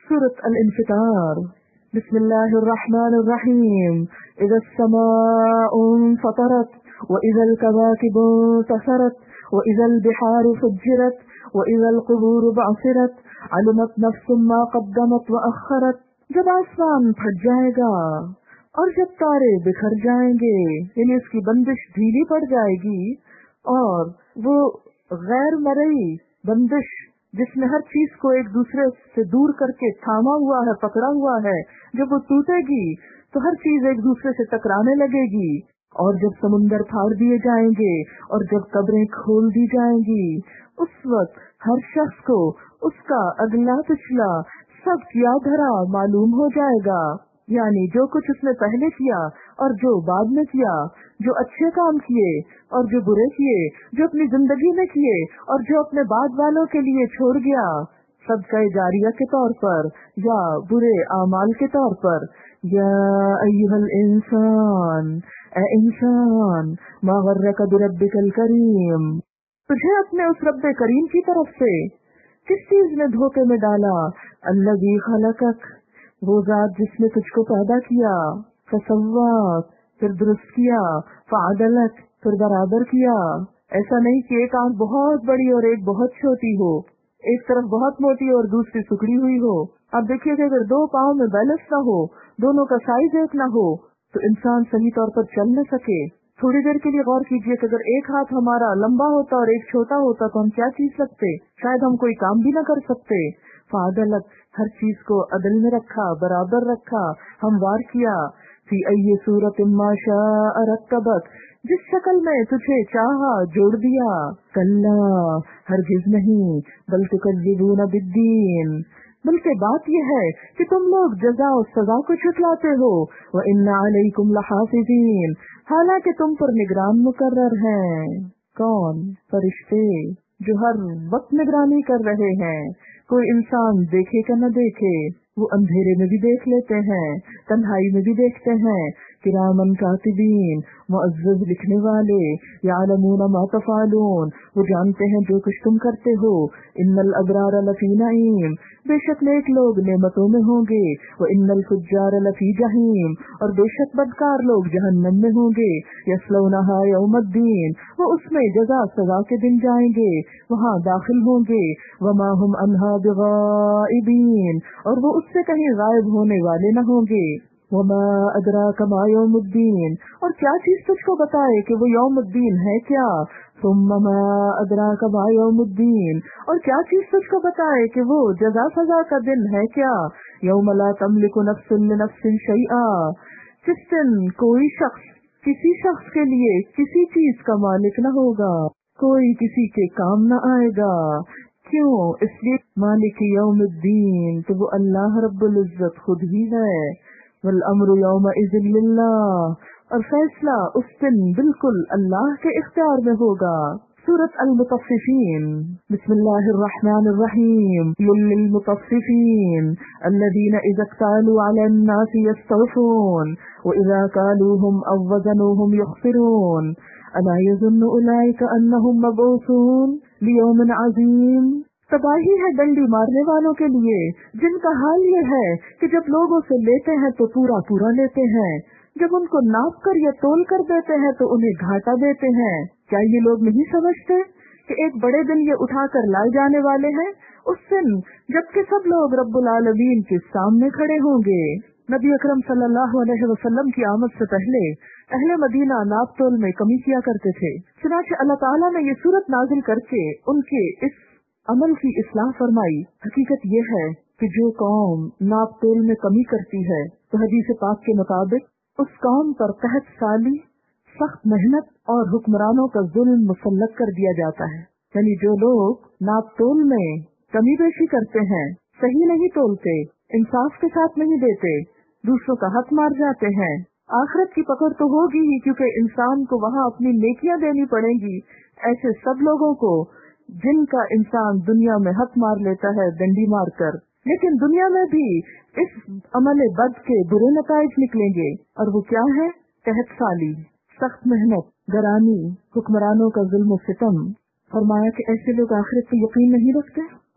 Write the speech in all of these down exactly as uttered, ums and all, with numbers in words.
سورة الانفطار. بسم الله الرحمن الرحيم. إذا السماء انفطرت وإذا الكواكب انتثرت وإذا البحار فجرت وإذا القبور بعثرت علمت نفس ما قدمت وأخرت. جب آسمان پھٹ جائے گا اور جب تارے بکھر جائیں گے، یعنی اس کی بندش ڈھیلی پڑ جائے گی، اور وہ غیر مرئی بندش جس میں ہر چیز کو ایک دوسرے سے دور کر کے تھاما ہوا ہے، پکڑا ہوا ہے، جب وہ ٹوٹے گی تو ہر چیز ایک دوسرے سے ٹکرانے لگے گی. اور جب سمندر پھاڑ دیے جائیں گے اور جب قبریں کھول دی جائیں گی، اس وقت ہر شخص کو اس کا اگلا پچھلا سب کیا دھرا معلوم ہو جائے گا. یعنی جو کچھ اس نے پہلے کیا اور جو بعد میں کیا، جو اچھے کام کیے اور جو برے کیے، جو اپنی زندگی میں کیے اور جو اپنے بعد والوں کے لیے چھوڑ گیا، صدقہ جاریہ کے طور پر یا برے اعمال کے طور پر. یا ایھا الانسان، اے انسان، ما غرک بربک الکریم، تجھے اپنے اس رب کریم کی طرف سے کس چیز نے دھوکے میں ڈالا؟ الذی خلقک، وہ ذات جس نے تجھ کو پیدا کیا، فسواک، پھر درست کیا، فعدلک، پھر برابر کیا. ایسا نہیں کہ ایک آنکھ بہت بڑی اور ایک بہت چھوٹی ہو، ایک طرف بہت موٹی اور دوسری سکڑی ہوئی ہو. اب دیکھیے کہ اگر دو پاؤں میں بیلنس نہ ہو، دونوں کا سائز ایک نہ ہو، تو انسان صحیح طور پر چل نہ سکے. تھوڑی دیر کے لیے غور کیجئے کہ اگر ایک ہاتھ ہمارا لمبا ہوتا اور ایک چھوٹا ہوتا تو ہم کیا چیز سکتے؟ شاید ہم کوئی کام بھی نہ کر سکتے. فعدلک، ہر چیز کو عدل میں رکھا، برابر رکھا، ہموار کیا. فی ای صورت ما شاء رکبک، جس شکل میں تجھے چاہا جوڑ دیا. کلا، ہرگز نہیں، بل تکذبون بالدین، بلکہ بات یہ ہے کہ تم لوگ جزا و سزا کو جھٹلاتے ہو. وَإِنَّ عَلَيْكُمْ لَحَافِظِينَ، حالانکہ تم پر نگران مقرر ہیں. کون؟ فرشتے، جو ہر وقت نگرانی کر رہے ہیں. کوئی انسان دیکھے کہ نہ دیکھے، وہ اندھیرے میں بھی دیکھ لیتے ہیں، تنہائی میں بھی دیکھتے ہیں. کرامن کاتبین، معزز لکھنے والے. یعلمون ما تفعلون، وہ جانتے ہیں جو کچھ تم کرتے ہو. ان الابرار لفی نعیم، بے شک نیک لوگ نعمتوں میں ہوں گے. وان الفجار لفی جہیم، اور بے شک بدکار لوگ جہنم میں ہوں گے. یصلونھا یوم الدین، وہ اس میں جزا سزا کے دن جائیں گے، وہاں داخل ہوں گے. وما هم عنھا بغائبین، اور وہ اس سے کہیں غائب ہونے والے نہ ہوں گے. وما ادراک ما یوم الدین، اور کیا چیز تجھ کو بتائے کہ وہ یوم الدین ہے کیا؟ ثم ما ادراک ما یوم الدین، اور کیا چیز تجھ کو بتائے کہ وہ جزا سزا کا دن ہے کیا؟ یوم لا تملک نفس لنفس شیئا، جس دن کوئی شخص کسی شخص کے لیے کسی چیز کا مالک نہ ہوگا، کوئی کسی کے کام نہ آئے گا. کیوں؟ اس لیے مالک یوم الدین تو وہ اللہ رب العزت خود ہی ہے. والامر یومئذ للہ، اور فیصلہ اس دن بالکل اللہ کے اختیار میں ہوگا. سورۃ المطففین. بسم اللہ الرحمن الرحیم. للمطففین الذین اذا اکتالوا علی الناس یستوفون واذا کالوهم او وزنوهم یخسرون. الا یظن اولئک انہم مبعوثون لیوم عظیم. تباہی ہے ڈنڈی مارنے والوں کے لیے جن کا حال یہ ہے کہ جب لوگوں سے لیتے ہیں تو پورا پورا لیتے ہیں، جب ان کو ناپ کر یا تول کر دیتے ہیں تو انہیں گھاٹا دیتے ہیں. کیا یہ لوگ نہیں سمجھتے کہ ایک بڑے دن یہ اٹھا کر لائے جانے والے ہیں؟ اس دن جب کہ سب لوگ رب العالمین کے سامنے کھڑے ہوں گے. نبی اکرم صلی اللہ علیہ وسلم کی آمد سے پہلے اہل مدینہ ناپ تول میں کمی کیا کرتے تھے. چنانچہ اللہ تعالیٰ نے یہ سورت نازل کر کے ان کے اس عمل کی اصلاح فرمائی. حقیقت یہ ہے کہ جو قوم ناپ تول میں کمی کرتی ہے تو حدیث پاک کے مطابق اس قوم پر قحط سالی، سخت محنت اور حکمرانوں کا ظلم مسلط کر دیا جاتا ہے. یعنی جو لوگ ناپ تول میں کمی بیشی کرتے ہیں، صحیح نہیں تولتے، انصاف کے ساتھ نہیں دیتے، دوسروں کا حق مار جاتے ہیں، آخرت کی پکڑ تو ہوگی ہی کیونکہ انسان کو وہاں اپنی نیکیاں دینی پڑیں گی. ایسے سب لوگوں کو جن کا انسان دنیا میں حق مار لیتا ہے ڈنڈی مار کر، لیکن دنیا میں بھی اس عمل بد کے برے نتائج نکلیں گے. اور وہ کیا ہے؟ قحط سالی، سخت محنت، گرانی، حکمرانوں کا ظلم و ستم. فرمایا کہ ایسے لوگ آخرت پہ یقین نہیں رکھتے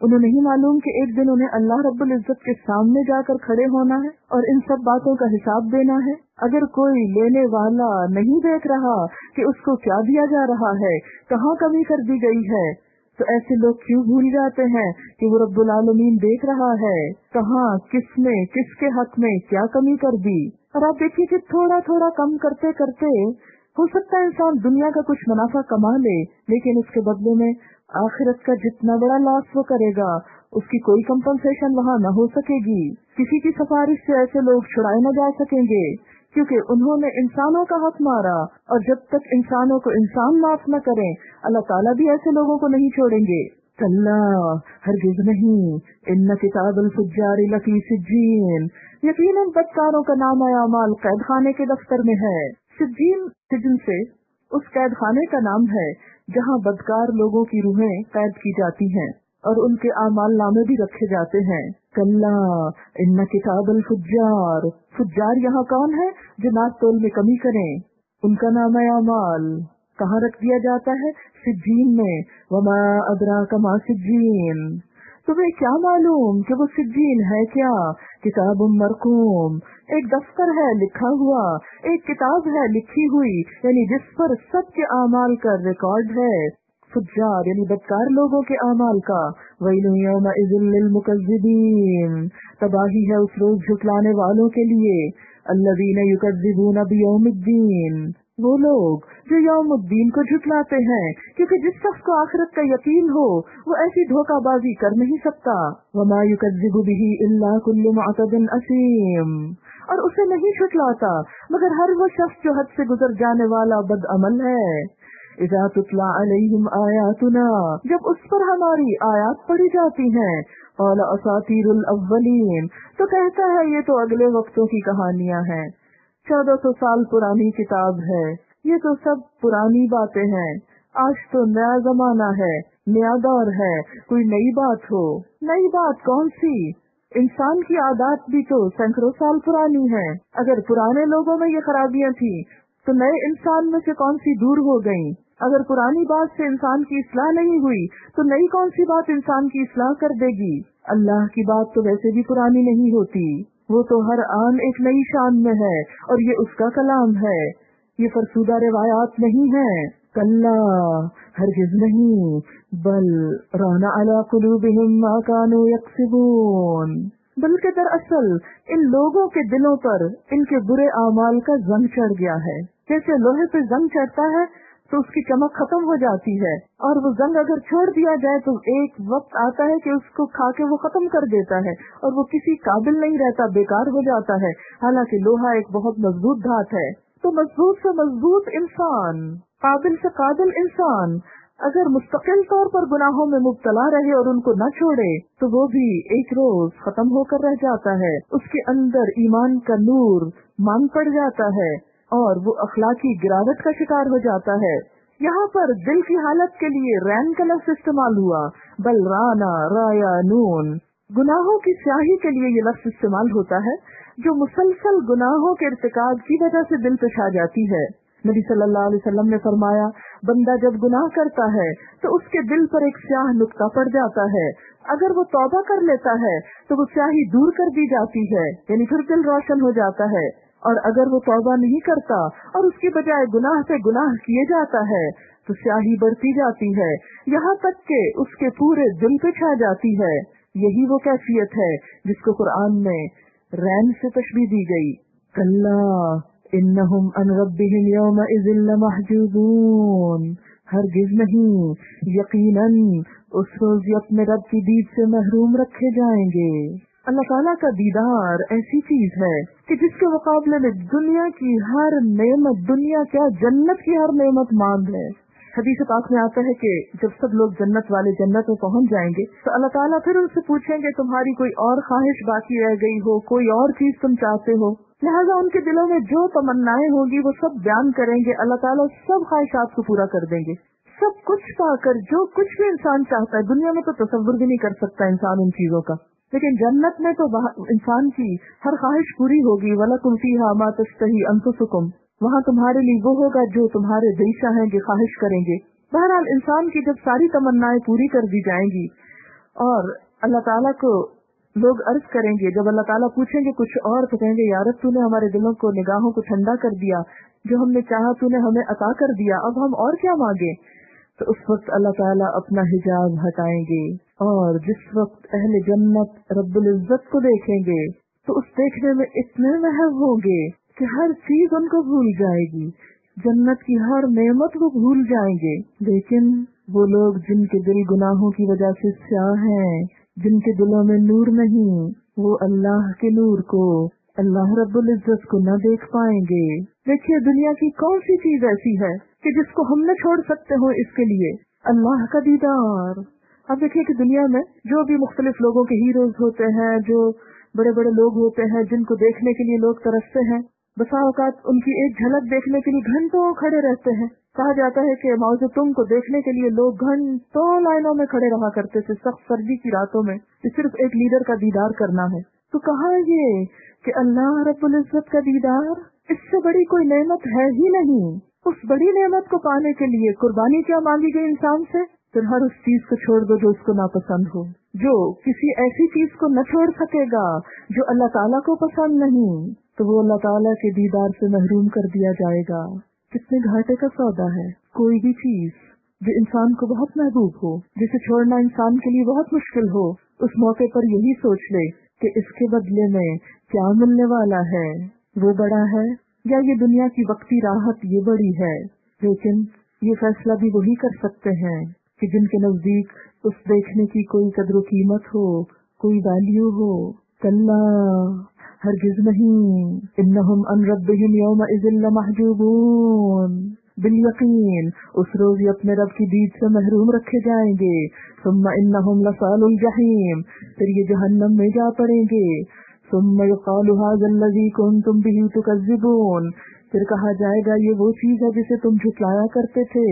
انہیں نہیں معلوم کہ ایک دن انہیں اللہ رب العزت کے سامنے جا کر کھڑے ہونا ہے اور ان سب باتوں کا حساب دینا ہے. اگر کوئی لینے والا نہیں دیکھ رہا کہ اس کو کیا دیا جا رہا ہے، کہاں کمی کر دی گئی ہے، تو ایسے لوگ کیوں بھول جاتے ہیں کہ وہ رب العالمین دیکھ رہا ہے کہاں کس نے کس کے حق میں کیا کمی کر دی. اور آپ دیکھیے کہ تھوڑا تھوڑا کم کرتے کرتے ہو سکتا ہے انسان دنیا کا کچھ منافع کما لے، لیکن اس کے بدلے میں آخرت کا جتنا بڑا لاس وہ کرے گا اس کی کوئی کمپنسیشن وہاں نہ ہو سکے گی. کسی کی سفارش سے ایسے لوگ چھڑائے نہ جا سکیں گے، کیونکہ انہوں نے انسانوں کا حق مارا، اور جب تک انسانوں کو انسان معاف نہ کریں اللہ تعالیٰ بھی ایسے لوگوں کو نہیں چھوڑیں گے. کلا ہرگز نہیں، ان کتاب الفجار لفی سجین، یقیناً بدکاروں کا نام اعمال قید خانے کے دفتر میں ہے. سجین سجن سے اس قید خانے کا نام ہے جہاں بدکار لوگوں کی روحیں قید کی جاتی ہیں اور ان کے اعمال نامے بھی رکھے جاتے ہیں. کلا ان کتاب الفجار، فجار یہاں کون ہے جو ناپ تول میں کمی کریں، ان کا نام اعمال کہاں رکھ دیا جاتا ہے؟ سجین میں. وما ادراک ما سجین، تمہیں کیا معلوم کہ وہ سجین ہے کیا؟ کتاب مرقوم، ایک دفتر ہے لکھا ہوا، ایک کتاب ہے لکھی ہوئی، یعنی جس پر سب کے اعمال کا ریکارڈ ہے. فجار یعنی بدکار لوگوں کے اعمال کا. ویل یومئذ للمکذبین، تباہی ہے اس روز جھٹلانے والوں کے لیے. الذین یکذبون بیوم الدین، وہ لوگ جو یوم الدین کو جھٹلاتے ہیں، کیونکہ جس شخص کو آخرت کا یقین ہو وہ ایسی دھوکہ بازی کر نہیں سکتا. وما یکذب بہ الا کل معتد اثیم، اور اسے نہیں جھٹلاتا مگر ہر وہ شخص جو حد سے گزر جانے والا بد عمل ہے. اذا تتلی علیہم آیاتنا، جب اس پر ہماری آیات پڑھی جاتی ہیں، قال اساطیر الاولین، تو کہتا ہے یہ تو اگلے وقتوں کی کہانیاں ہیں، چودہ سو سال پرانی کتاب ہے، یہ تو سب پرانی باتیں ہیں، آج تو نیا زمانہ ہے، نیا دور ہے، کوئی نئی بات ہو. نئی بات کون سی؟ انسان کی عادات بھی تو سینکڑوں سال پرانی ہیں. اگر پرانے لوگوں میں یہ خرابیاں تھیں تو نئے انسان میں سے کون سی دور ہو گئیں؟ اگر پرانی بات سے انسان کی اصلاح نہیں ہوئی تو نئی کون سی بات انسان کی اصلاح کر دے گی؟ اللہ کی بات تو ویسے بھی پرانی نہیں ہوتی، وہ تو ہر آن ایک نئی شان میں ہے اور یہ اس کا کلام ہے، یہ فرسودہ روایات نہیں ہیں. کلا ہرگز نہیں، بل ران علی قلوبہم ما کانوا یکسبون، بلکہ دراصل ان لوگوں کے دلوں پر ان کے برے اعمال کا زنگ چڑھ گیا ہے. جیسے لوہے پہ زنگ چڑھتا ہے تو اس کی چمک ختم ہو جاتی ہے، اور وہ زنگ اگر چھوڑ دیا جائے تو ایک وقت آتا ہے کہ اس کو کھا کے وہ ختم کر دیتا ہے اور وہ کسی قابل نہیں رہتا، بیکار ہو جاتا ہے. حالانکہ لوہا ایک بہت مضبوط دھات ہے. تو مضبوط سے مضبوط انسان، قابل سے قابل انسان اگر مستقل طور پر گناہوں میں مبتلا رہے اور ان کو نہ چھوڑے تو وہ بھی ایک روز ختم ہو کر رہ جاتا ہے. اس کے اندر ایمان کا نور مان پڑ جاتا ہے اور وہ اخلاقی گراوٹ کا شکار ہو جاتا ہے. یہاں پر دل کی حالت کے لیے رین کا لفظ استعمال ہوا، بل رانا رایا نون، گناہوں کی سیاہی کے لیے یہ لفظ استعمال ہوتا ہے جو مسلسل گناہوں کے ارتکاب کی وجہ سے دل پہ چھا جاتی ہے. نبی صلی اللہ علیہ وسلم نے فرمایا، بندہ جب گناہ کرتا ہے تو اس کے دل پر ایک سیاہ نقطہ پڑ جاتا ہے، اگر وہ توبہ کر لیتا ہے تو وہ سیاہی دور کر دی جاتی ہے، یعنی پھر دل روشن ہو جاتا ہے، اور اگر وہ توبہ نہیں کرتا اور اس کی بجائے گناہ پہ گناہ کیے جاتا ہے تو سیاہی بڑھتی جاتی ہے یہاں تک کہ اس کے پورے دل پہ چھا جاتی ہے. یہی وہ کیفیت ہے جس کو قرآن میں رین سے تشبیہ دی گئی. کلا انہم عن ربہم یومئذ لمحجوبون، ہرگز نہیں، یقیناً اس روز یہ اپنے رب کی دید سے محروم رکھے جائیں گے. اللہ تعالیٰ کا دیدار ایسی چیز ہے کہ جس کے مقابلے میں دنیا کی ہر نعمت، دنیا کیا جنت کی ہر نعمت ماند ہے. حدیث پاک میں آتا ہے کہ جب سب لوگ جنت والے جنت میں پہنچ جائیں گے تو اللہ تعالیٰ پھر ان سے پوچھیں گے تمہاری کوئی اور خواہش باقی رہ گئی ہو، کوئی اور چیز تم چاہتے ہو. لہٰذا ان کے دلوں میں جو تمنائیں ہوں گی وہ سب بیان کریں گے، اللہ تعالیٰ سب خواہشات کو پورا کر دیں گے. سب کچھ پا کر جو کچھ بھی انسان چاہتا ہے، دنیا میں تو تصور بھی نہیں کر سکتا انسان ان چیزوں کا، لیکن جنت میں تو انسان کی ہر خواہش پوری ہوگی. وَلَكُمْ فِيهَا مَا تَشْتَهِي أَنفُسُكُمْ، وہاں تمہارے لیے وہ ہوگا جو تمہارے دل چاہیں گے، خواہش کریں گے. بہرحال انسان کی جب ساری تمنائیں پوری کر دی جائیں گی اور अल्लाह ताला को लोग अर्ज करेंगे, जब अल्लाह ताला पूछेंगे कुछ और तो कहेंगे या रब तूने हमारे दिलों को निगाहों को ठंडा कर दिया, जो हमने चाहा तूने हमें अता कर दिया, अब हम और क्या मांगे। तो उस वक्त अल्लाह ताला अपना हिजाब हटाएंगे और जिस वक्त अहले जन्नत रब्बुल इज्जत को देखेंगे तो उस देखने में इतने महव होंगे कि हर चीज उनको भूल जाएगी, जन्नत की हर नेमत वो भूल जाएंगे। लेकिन वो लोग जिनके दिल गुनाहों की वजह से स्याह हैं, जिनके दिलों में नूर नहीं, वो अल्लाह के नूर को, अल्लाह रब्बुल इज्जत को न देख पाएंगे। देखिए दुनिया की कौन सी चीज ऐसी है कि जिसको हम न छोड़ सकते हो इसके लिए, अल्लाह का दीदार। अब देखिए कि दुनिया में जो भी मुख्तलिफ लोगों के हीरोज होते हैं, जो बड़े बड़े लोग होते हैं जिनको देखने के लिए लोग तरसते हैं, बसा औकात उनकी एक झलक देखने के लिए घंटों खड़े रहते हैं। कहा जाता है कि माओ तुम को देखने के लिए लोग घंटों लाइनों में खड़े रहा करते थे सख्त सर्दी की रातों में, सिर्फ एक लीडर का दीदार करना है। तो कहा ये कि अल्लाह रब्बुल इज्जत का दीदार, इससे बड़ी कोई नेमत है ही नहीं। उस बड़ी नेमत को पाने के लिए कुर्बानी क्या मांगी गई इंसान से? फिर हर उस चीज को छोड़ दो जो उसको नापसंद हो। जो किसी ऐसी चीज को न छोड़ सकेगा जो अल्लाह ताला को पसंद नहीं, तो वो अल्लाह ताला के दीदार से महरूम कर दिया जाएगा। कितने घाटे का सौदा है। कोई भी चीज जो इंसान को बहुत महबूब हो, जिसे छोड़ना इंसान के लिए बहुत मुश्किल हो, उस मौके पर यही सोच ले कि इसके बदले में क्या मिलने वाला है, वो बड़ा है या ये दुनिया की वक्ती राहत ये बड़ी है। लेकिन ये फैसला भी वही कर सकते हैं कि जिनके नजदीक उस देखने की कोई कद्र कीमत हो, कोई वैल्यू हो। कल्ला हरगिज नहीं, इन्नहुम अन रब्बिहिम यौमइज़िन लमहजूबून, बिल यकीन उस रोज ये अपने रब की दीद से महरूम रखे जाएंगे। सुम्मा इन्नहुम लसालुल जहीम, फिर ये जहन्नम में जा पड़ेंगे। सुम्मा युक़ालु हाज़ा अल्लज़ी कुन्तुम बिही तुकज़्ज़िबून, फिर कहा जाएगा ये वो चीज है जिसे तुम झुठलाया करते थे।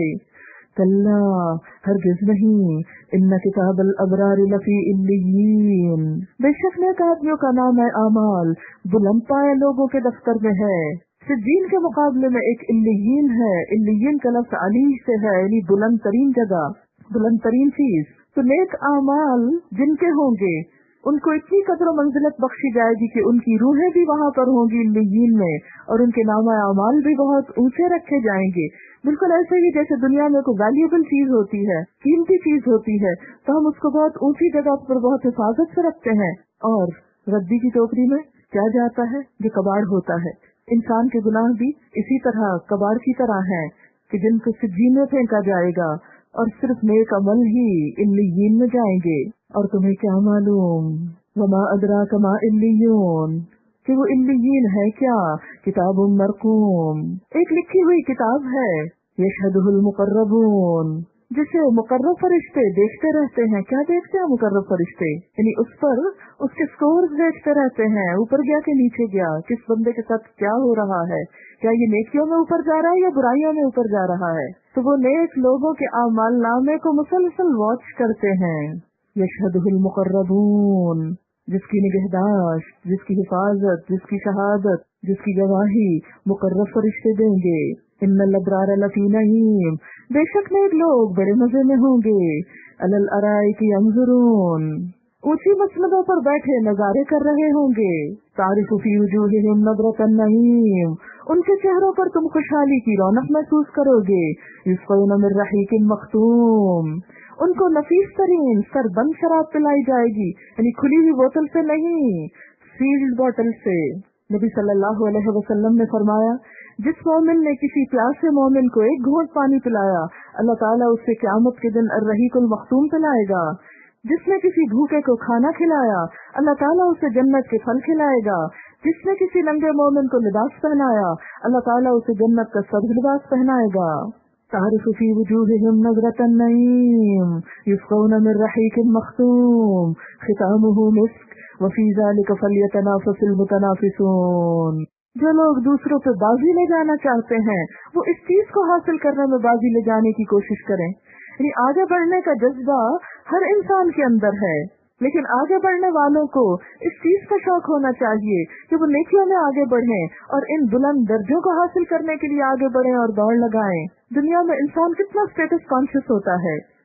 कल्ला हरगिज नहीं, इन्ना किताबल अबरार लफी इल्लियीन, बेशक नेक आदमियों का नाम है आमाल बुलंद पाए लोगों के दफ्तर में है। सिज्जीन के मुकाबले में एक इल्लियीन है। इल्लियीन का लफ्ज़ अली से है, यानी बुलंद तरीन जगह, बुलंद तरीन चीज। तो नेक आमाल जिनके होंगे उनको इतनी कदर मंजिलत बख्शी जाएगी कि उनकी रूहें भी वहाँ पर होंगी इल्लियीन में, और उनके नामा अमाल भी बहुत ऊंचे रखे जाएंगे। बिल्कुल ऐसे ही जैसे दुनिया में कोई वैल्यूएबल चीज होती है, कीमती चीज होती है, तो हम उसको बहुत ऊंची जगह पर बहुत हिफाजत से रखते हैं। और रद्दी की टोकरी में क्या जाता है? जो कबाड़ होता है। इंसान के गुनाह भी इसी तरह कबाड़ की तरह हैं कि जिनको सिज्जीन में फेंका जाएगा और सिर्फ नेक अमल ही इल्लियीन में जाएंगे। और तुम्हें क्या मालूम, वमा अदराक मा इल्लियून, कि वो इल्लियीन है क्या? किताबुम मरकूम, एक लिखी हुई किताब है। यशहदुहुल मुकर्रबून, जिसे मुकर्रब फरिश्ते देखते रहते हैं। क्या देखते हैं मुकर्रब फरिश्ते? यानी उस पर उसके स्कोर्स देखते रहते हैं, ऊपर गया कि नीचे गया, किस बंदे के साथ क्या हो रहा है, क्या ये नेकियों में ऊपर जा रहा है या बुराइयों में ऊपर जा रहा है। तो वो नेक लोगों के आमाल नामे को मुसलसल वॉच करते हैं। यशहदुहुल मुकर्रबून, जिसकी निगहदाश्त, जिसकी हिफाजत, जिसकी शहादत, जिसकी गवाही मुकर्रब फरिश्ते देंगे। इन्नल अबरार लफी नईम, बेशक नेक लोग बड़े मजे में होंगे। अलल अराइकी यंजुरून, ऊंची मसनदों पर बैठे नजारे कर रहे होंगे। तारिफु फी वजूहिहिम नज़रतन नईम, उनके चेहरों पर तुम खुशहाली की रौनक महसूस करोगे। युस्क़ौना मिन रहीक़िन मख़्तूम, उनको नफीस तरीन सरबंद शराब पिलाई जाएगी, यानी खुली हुई बोतल से नहीं, सील्ड बोतल से। नबी सल्लल्लाहु अलैहि वसल्लम ने फरमाया, जिस मोमिन ने किसी प्यासे मोमिन को एक घूंट पानी पिलाया, अल्लाह ताला उससे क़यामत के दिन अर्रहीकुल मख़्तूम पिलाएगा। जिसने किसी भूखे को खाना खिलाया, अल्लाह ताला उसे जन्नत के फल खिलाएगा। जिसने किसी नंगे मोमिन को लिबास पहनाया, अल्लाह ताला उसे जन्नत का सब लिबास पहनाएगा। तारिफु फी वजूहिहिम नज़रतन नईम, युस्क़ौना मिन रहीक़िन मख़्तूम, ख़ितामुहु मिस्क, व फी ज़ालिका फ़ल्यतनाफ़सिल मुतनाफ़िसून। जो लोग दूसरों पे बाजी ले जाना चाहते हैं, वो इस चीज को हासिल करने में बाजी ले जाने की कोशिश करें। यानी आगे बढ़ने का जज्बा हर इंसान के अंदर है, लेकिन आगे बढ़ने वालों को इस चीज का शौक होना चाहिए कि वो नेकियों में आगे बढ़ें और इन बुलंद दर्जों को हासिल करने के लिए आगे बढ़ें और दौड़ लगाएं। दुनिया में इंसान कितना स्टेटस कॉन्शियस होता है,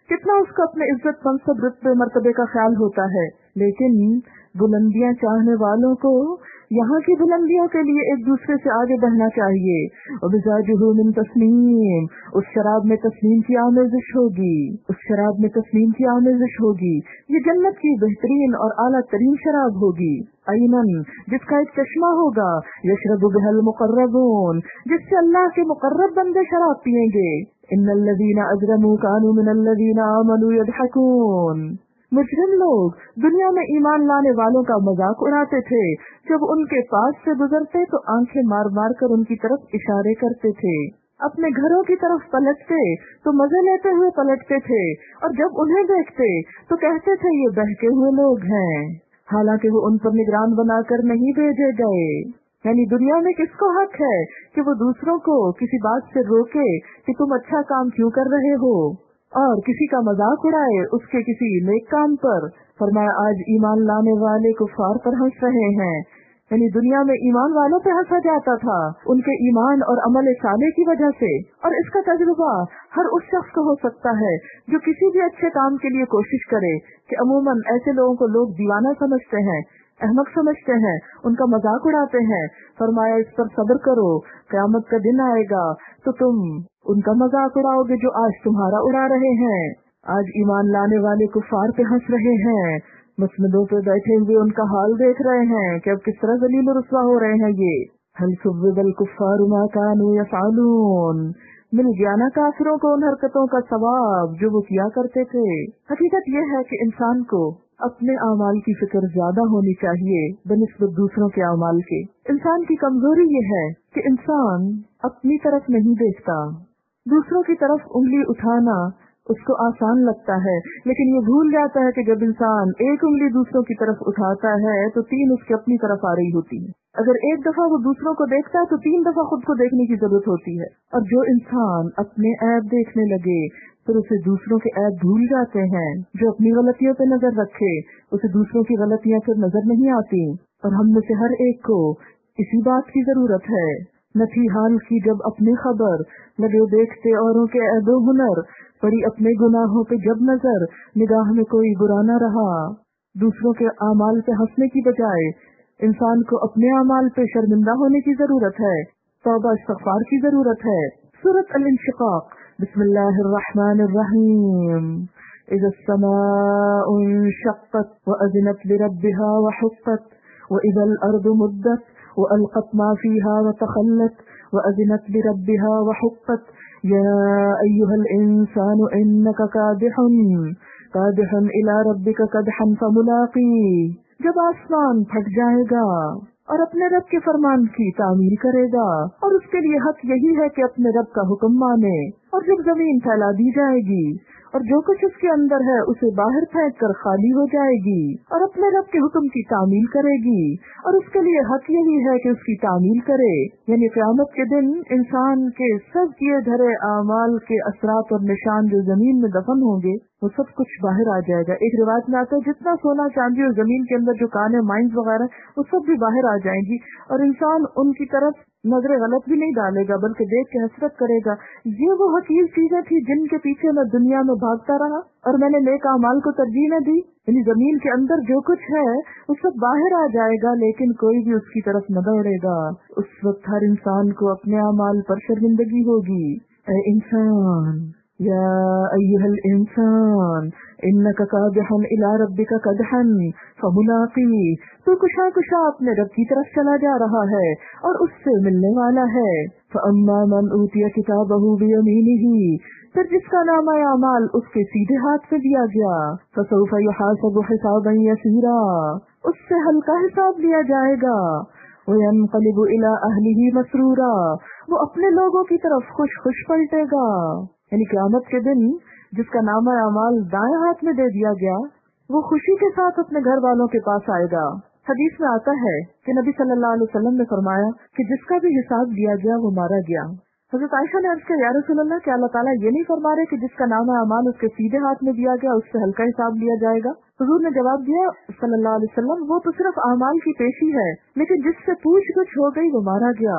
कितना उसको अपने इज्जत मनसब रुतबे मर्तबे का ख्याल होता है, लेकिन बुलंदियां चाहने वालों को यहाँ की बुलंदियों के लिए एक दूसरे से आगे बढ़ना चाहिए। और मिजाजुहु मिन तस्नीम, उस शराब में तस्नीम की आमेज़िश होगी, उस शराब में तस्नीम की आमेज़िश होगी। ये जन्नत की बेहतरीन और आला तरीन शराब होगी। ऐनन, जिसका एक चश्मा होगा, यशरबु बिहल मुकर्रबून, जिससे अल्लाह के मुकर्रब बंदे शराब पिएंगे। इन्नल्लज़ीना अजरमू कानू मिनल्लज़ीना आमनू यदहकून, मुजरिम लोग दुनिया में ईमान लाने वालों का मजाक उड़ाते थे। जब उनके पास से गुजरते तो आंखें मार मार कर उनकी तरफ इशारे करते थे। अपने घरों की तरफ पलटते तो मजे लेते हुए पलटते थे, और जब उन्हें देखते तो कहते थे ये बहके हुए लोग हैं। हालांकि वो उन पर निगरान बनाकर नहीं भेजे गए। यानी दुनिया में किसको हक है कि वो दूसरों को किसी बात से रोके कि तुम अच्छा काम क्यों कर रहे हो, और किसी का मजाक उड़ाए उसके किसी नेक काम पर। फरमाया आज ईमान लाने वाले कुफार पर हंस रहे हैं। यानी दुनिया में ईमान वालों पे हंसा जाता था उनके ईमान और अमल साले की वजह से। और इसका तजुर्बा हर उस शख्स को हो सकता है जो किसी भी अच्छे काम के लिए कोशिश करे, कि अमूमन ऐसे लोगों को लोग दीवाना समझते हैं, अहमक समझते हैं, उनका मजाक उड़ाते हैं। फरमाया इस पर सब्र करो, क़यामत का दिन आएगा तो तुम उनका मजाक उड़ाओगे जो आज तुम्हारा उड़ा रहे हैं। आज ईमान लाने वाले कुफार पे हंस रहे हैं, मसनदों पे बैठे हुए उनका हाल देख रहे हैं कि अब किस तरह जलील और रुस्वा हो रहे हैं ये। हल सुव्विबल कुफ्फारु मा कानू यफ़अलून, मिल गया ना काफिरों को उन हरकतों का सवाब जो वो किया करते थे। हकीकत यह है कि इंसान को अपने अमाल की फिक्र ज्यादा होनी चाहिए बनिस्बत दूसरों के अमाल के। इंसान की कमजोरी ये है कि इंसान अपनी तरफ नहीं देखता, दूसरों की तरफ उंगली उठाना उसको आसान लगता है, लेकिन ये भूल जाता है कि जब इंसान एक उंगली दूसरों की तरफ उठाता है तो तीन उसके अपनी तरफ आ रही होती है। अगर एक दफा वो दूसरों को देखता है तो तीन दफा खुद को देखने की जरूरत होती है। और जो इंसान अपने ऐब देखने लगे फिर उसे दूसरों के ऐब भूल जाते हैं। जो अपनी गलतियों पे नजर रखे उसे दूसरों की गलतियां फिर नजर नहीं आती। और हम में से हर एक को इसी बात की जरूरत है। न थी हाल की जब अपनी खबर, लगे देखते औरों के ऐबो हुनर, पड़ी अपने गुनाहों पे जब नजर, निगाह में कोई बुरा न रहा। दूसरों के अमाल पे हंसने की बजाय इंसान को अपने अमाल पे शर्मिंदा होने की जरूरत है, तौबा इस्तग़फ़ार की जरूरत है। सूरत अल-इंशिक़ाक़, बिस्मिल्लाहिर रहमानिर रहीम। इज़ा अस्समाउ इंशक़्क़त व अज़िनत लिरब्बिहा व हुक़्क़त व इज़ल अर्दु मुद्दत व अलक़त मा फ़ीहा व तख़ल्लत व अज़िनत लिरब्बिहा व हुक़्क़त या अय्युहल इंसानु इन्नका कादिहुन कादिहुन इला रब्बिका कदहन फमुलाक़ी। जब आसमान फट जाएगा और अपने रब के फरमान की तामील करेगा, और उसके लिए हक यही है कि अपने रब का हुक्म माने। और जब जमीन फैला दी जाएगी और जो कुछ उसके अंदर है उसे बाहर फेंक कर खाली हो जाएगी, और अपने रब के हुक्म की तामील करेगी, और उसके लिए हक यही है कि उसकी तामील करे। यानी क़यामत के दिन इंसान के सब किए धरे आमाल के असरात और निशान जो जमीन में दफन होंगे वो सब कुछ बाहर आ जाएगा। एक रिवायत में आता है जितना सोना चांदी और जमीन के अंदर जो काने माइंस वगैरह वो सब भी बाहर आ जाएंगी, और इंसान उनकी तरफ नजर गलत भी नहीं डालेगा बल्कि देख के हसरत करेगा। ये वो हकीर चीजें थी जिनके पीछे मैं दुनिया में भागता रहा और मैंने नेक अमाल को तरजीह न दी। यानी जमीन के अंदर जो कुछ है वो सब बाहर आ जाएगा, लेकिन कोई भी उसकी तरफ न दौड़ेगा। उस वक्त हर इंसान को अपने अमाल पर शर्मिंदगी होगी। ऐ इंसान, या अय्युहल इंसान इन्नका कादिहुन इला रब्बिका कदहन फमुलाक़ी, तो कुशा कुशा अपने रब की तरफ चला जा रहा है और उससे मिलने वाला है। फअम्मा मन ऊतिया किताबहु बियमीनिही, फिर जिसका नामा अमाल उसके सीधे हाथ से दिया गया, फसौफ़ युहासबु हिसाबन यसीरा, उससे हल्का हिसाब लिया जाएगा। वयन्क़लिबु इला अहलिही मसरूरा, वो अपने लोगों की तरफ खुश खुश पलटेगा। यानी क़यामत के दिन जिसका नामा अमाल दाएं हाथ में दे दिया गया वो खुशी के साथ अपने घर वालों के पास आएगा। हदीस में आता है कि नबी सल्लल्लाहु अलैहि वसल्लम ने फरमाया कि जिसका भी हिसाब दिया गया वो मारा गया। हज़रत आयशा ने अर्ज़ किया, या रसूल अल्लाह, क्या अल्लाह ताला ये नहीं फरमा रहे कि जिसका नामा अमाल उसके सीधे हाथ में दिया गया उससे हल्का हिसाब लिया जाएगा? हुजूर ने जवाब दिया सल्लल्लाहु अलैहि वसल्लम, वो तो सिर्फ अमाल की पेशी है, लेकिन जिससे पूछ गुछ हो गई वो मारा गया।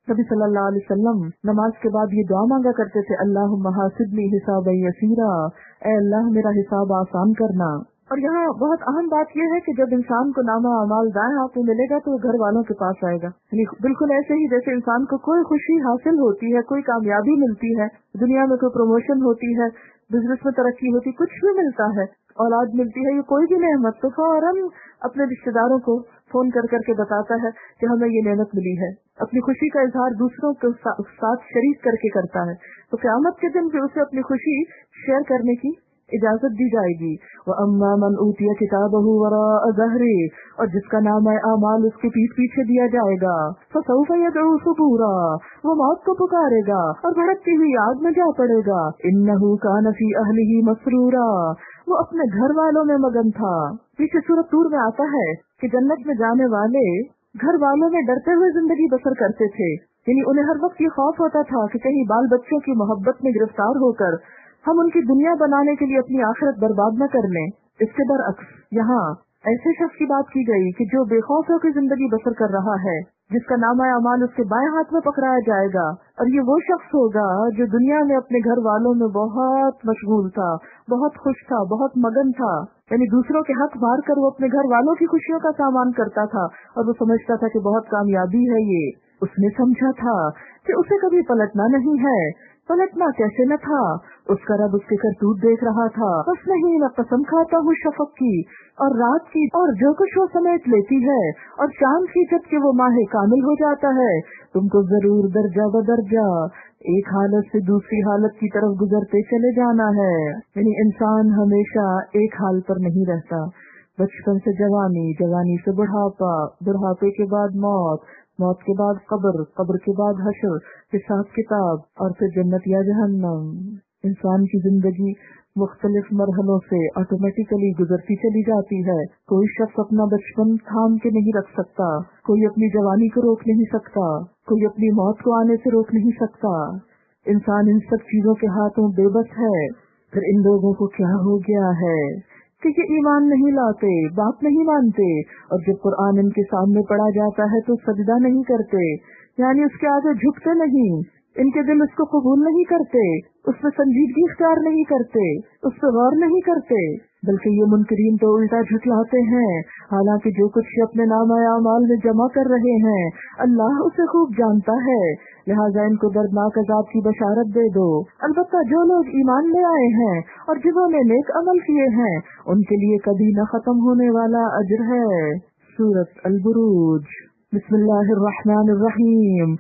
نبی صلی اللہ علیہ وسلم نماز کے بعد یہ دعا مانگا کرتے تھے، اللہم حاسبنی حسابا یسیرا، اے اللہ میرا حساب آسان کرنا۔ اور یہاں بہت اہم بات یہ ہے کہ جب انسان کو نامہ اعمال دائیں ہاتھ میں ملے گا تو وہ گھر والوں کے پاس آئے گا، یعنی بالکل ایسے ہی جیسے انسان کو کوئی خوشی حاصل ہوتی ہے، کوئی کامیابی ملتی ہے، دنیا میں کوئی پروموشن ہوتی ہے، بزنس میں ترقی ہوتی، کچھ بھی ملتا ہے، اولاد ملتی ہے، یہ کوئی بھی نعمت، تو فوراً اپنے رشتے داروں کو فون کر کر کے بتاتا ہے کہ ہمیں یہ نعمت ملی ہے، اپنی خوشی کا اظہار دوسروں کے ساتھ شریک کر کے کرتا ہے۔ تو قیامت کے دن بھی اسے اپنی خوشی شیئر کرنے کی اجازت دی جائے گی۔ وَأَمَّا مَنْ أُوتِيَ كِتَابَهُ وَرَاءَ ظَهْرِهِ، اور جس کا نام ہے اعمال اس کے پیچھے پیچھے دیا جائے گا، فَسَوْفَ يَدْعُو ثُبُورًا، وہ موت کو پکارے گا اور بھڑکتی ہوئی آگ میں جا پڑے گا۔ إِنَّهُ كَانَ فِي أَهْلِهِ مَسْرُورًا، وہ اپنے گھر والوں میں مگن تھا۔ پیچھے سورۃ طور میں آتا ہے کہ جنت میں جانے والے گھر والوں میں ڈرتے ہوئے زندگی بسر کرتے تھے، یعنی انہیں ہر وقت یہ خوف ہوتا تھا کہ کہیں بال بچوں کی محبت میں گرفتار ہو کر ہم ان کی دنیا بنانے کے لیے اپنی آخرت برباد نہ کر لیں۔ اس کے برعکس یہاں ایسے شخص کی بات کی گئی کہ جو بے خوف ہو کے زندگی بسر کر رہا ہے، جس کا نامہ اعمال اس کے بائیں ہاتھ میں پکڑایا جائے گا، اور یہ وہ شخص ہوگا جو دنیا میں اپنے گھر والوں میں بہت مشغول تھا، بہت خوش تھا، بہت مگن تھا، یعنی دوسروں کے حق مار کر وہ اپنے گھر والوں کی خوشیوں کا سامان کرتا تھا، اور وہ سمجھتا تھا کہ بہت کامیابی ہے یہ۔ اس نے سمجھا تھا کہ اسے کبھی پلٹنا نہیں ہے، پلٹنا کیسے نہ تھا، اس کا رب اس کے کرتوت دیکھ رہا تھا۔ بس نہیں، میں قسم کھاتا ہوں شفق کی اور رات کی اور جو کچھ وہ سمیٹ لیتی ہے، اور چاند کی جب کہ وہ ماہ کامل ہو جاتا ہے، تم کو ضرور درجہ بدرجہ ایک حالت سے دوسری حالت کی طرف گزرتے چلے جانا ہے۔ یعنی انسان ہمیشہ ایک حال پر نہیں رہتا، بچپن سے جوانی، جوانی سے بڑھاپا، بڑھاپے کے بعد موت، موت کے بعد قبر، قبر کے بعد حشر، حساب کتاب، اور پھر جنت یا جہنم۔ انسان کی زندگی مختلف مرحلوں سے آٹومیٹیکلی گزرتی چلی جاتی ہے۔ کوئی شخص اپنا بچپن تھام کے نہیں رکھ سکتا، کوئی اپنی جوانی کو روک نہیں سکتا، کوئی اپنی موت کو آنے سے روک نہیں سکتا۔ انسان ان سب چیزوں کے ہاتھوں بے بس ہے۔ پھر ان لوگوں کو کیا ہو گیا ہے کہ یہ ایمان نہیں لاتے، بات نہیں مانتے، اور جب قرآن ان کے سامنے پڑھا جاتا ہے تو سجدہ نہیں کرتے، یعنی اس کے آگے جھکتے نہیں، ان کے دل اس کو قبول نہیں کرتے، اس میں سنجیدگی اختیار نہیں کرتے، اس پہ غور نہیں کرتے، بلکہ یہ منکرین تو الٹا جھٹلاتے ہیں، حالانکہ جو کچھ یہ اپنے نامہ اعمال میں جمع کر رہے ہیں اللہ اسے خوب جانتا ہے، لہٰذا ان کو دردناک عذاب کی بشارت دے دو۔ البتہ جو لوگ ایمان لے آئے ہیں اور جنہوں نے نیک عمل کیے ہیں ان کے لیے کبھی نہ ختم ہونے والا اجر ہے۔ سورۃ البروج۔ بسم اللہ الرحمن الرحیم۔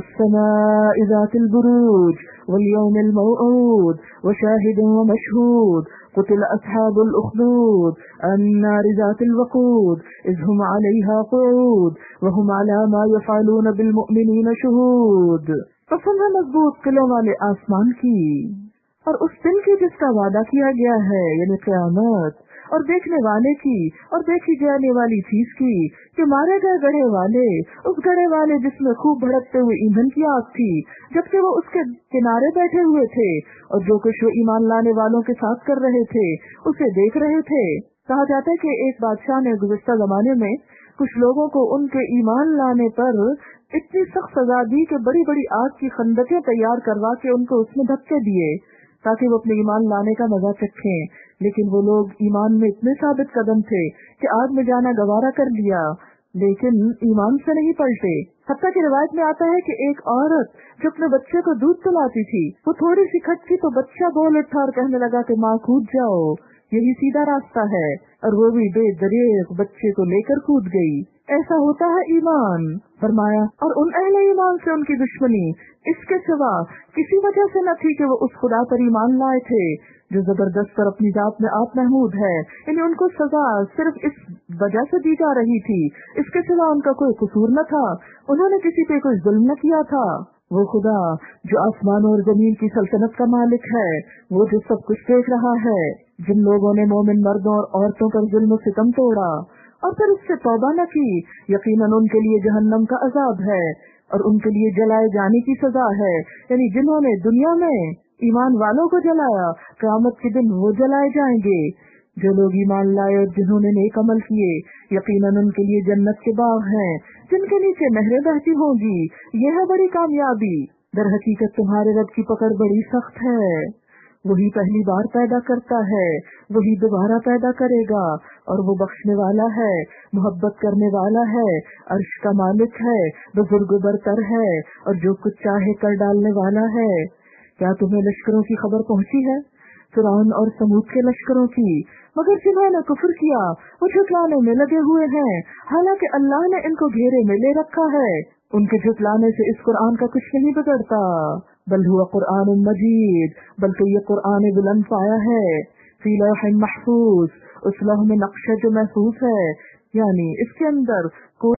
والسماء ذات البروج واليوم الموعود وشاهد ومشهود قتل اصحاب الاخدود النار ذات الوقود اذ هم عليها قعود وهم على ما يفعلون بالمؤمنين شهود۔ قسم ہے مضبوط قلعوں والے آسمان کی اور اس دن کی جس کا وعدہ کیا گیا ہے، یعنی قیامت، اور دیکھنے والے کی اور دیکھی جانے والی چیز کی کہ مارے گئے گڑھے والے، اس گڑھے والے جس میں خوب بھڑکتے ہوئے ایندھن کی آگ تھی، جبکہ وہ اس کے کنارے بیٹھے ہوئے تھے، اور جو کچھ وہ ایمان لانے والوں کے ساتھ کر رہے تھے اسے دیکھ رہے تھے۔ کہا جاتا ہے کہ ایک بادشاہ نے گزشتہ زمانے میں کچھ لوگوں کو ان کے ایمان لانے پر اتنی سخت سزا دی کہ بڑی بڑی آگ کی خندقیں تیار کروا کے ان کو اس میں دھکے دیے تاکہ وہ اپنے ایمان لانے کا مزہ چکھیں، لیکن وہ لوگ ایمان میں اتنے ثابت قدم تھے کہ آگ میں جانا گوارا کر لیا، لیکن ایمان سے نہیں پلٹے۔ حتیٰ کہ روایت میں آتا ہے کہ ایک عورت جو اپنے بچے کو دودھ پلاتی تھی، وہ تھوڑی سی کھٹکی تو بچہ بول اٹھا اور کہنے لگا کہ ماں کود جاؤ، یہی سیدھا راستہ ہے، اور وہ بھی بے دریغ بچے کو لے کر کود گئی۔ ایسا ہوتا ہے ایمان۔ فرمایا اور ان اہل ایمان سے ان کی دشمنی اس کے سوا کسی وجہ سے نہ تھی کہ وہ اس خدا پر ایمان لائے تھے جو زبردست اور اپنی ذات میں آپ محمود ہے، یعنی ان کو سزا صرف اس وجہ سے دی جا رہی تھی، اس کے سوا ان کا کوئی قصور نہ تھا، انہوں نے کسی پہ کوئی ظلم نہ کیا تھا۔ وہ خدا جو آسمانوں اور زمین کی سلطنت کا مالک ہے، وہ جو سب کچھ دیکھ رہا ہے، جن لوگوں نے مومن مردوں اور عورتوں پر ظلم و ستم توڑا اور پھر اس سے توبہ نہ کی، یقیناً ان کے لیے جہنم کا عذاب ہے اور ان کے لیے جلائے جانے کی سزا ہے، یعنی جنہوں نے دنیا میں ایمان والوں کو جلایا، قیامت کے دن وہ جلائے جائیں گے۔ جو لوگ ایمان لائے اور جنہوں نے نیک عمل کیے یقیناً ان کے لیے جنت کے باغ ہیں جن کے نیچے نہریں بہتی ہوں گی، یہ ہے بڑی کامیابی۔ در حقیقت تمہارے رب کی پکڑ بڑی سخت ہے، وہی پہلی بار پیدا کرتا ہے، وہی دوبارہ پیدا کرے گا، اور وہ بخشنے والا ہے، محبت کرنے والا ہے، عرش کا مالک ہے، بزرگ و برتر ہے، اور جو کچھ چاہے کر ڈالنے والا ہے۔ کیا تمہیں لشکروں کی خبر پہنچی ہے؟ فرعون اور سمود کے لشکروں کی، مگر جنہوں نے کفر کیا وہ جھٹلانے میں لگے ہوئے ہیں، حالانکہ اللہ نے ان کو گھیرے میں لے رکھا ہے۔ ان کے جھٹلانے سے اس قرآن کا کچھ نہیں بگڑتا، بل ہوا قرآن مجید، بلکہ یہ قرآن بلند پایا ہے، فی لوح محفوظ، اس لوح میں نقشہ جو محفوظ ہے، یعنی اس کے اندر کوئی